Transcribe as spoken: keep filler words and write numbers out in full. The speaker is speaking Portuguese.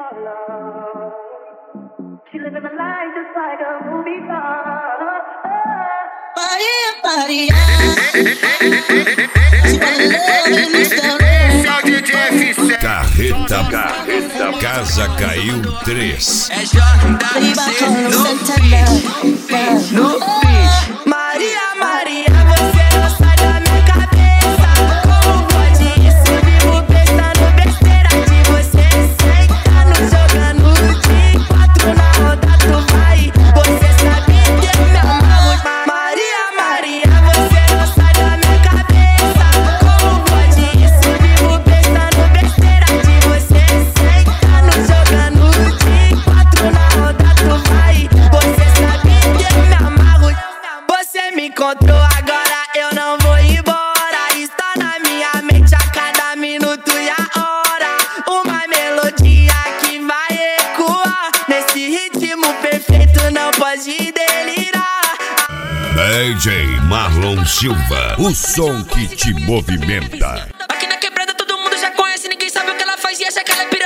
Carreta, carreta, casa caiu três. É J C no beat, no beat. Maria, Maria, você não sai da minha cabeça. Como pode isso? Vivo pensando besteira de você. Sentando, jogando de quatro na roda, tu vai. Você sabe que eu me amarro. Maria, Maria, você não sai da minha cabeça. Como pode isso? Vivo pensando besteira de você. Sentando, jogando de quatro na roda, tu vai. Você sabe que eu me amarro. Você me encontrou agora, eu não vou embora. Está na minha mente a cada minuto e a hora. Uma melodia que vai ecoar. Nesse ritmo perfeito não pode delirar. D J Marlon Silva, o som que te movimenta. Aqui na quebrada todo mundo já conhece, ninguém sabe o que ela faz e acha que ela é piranha.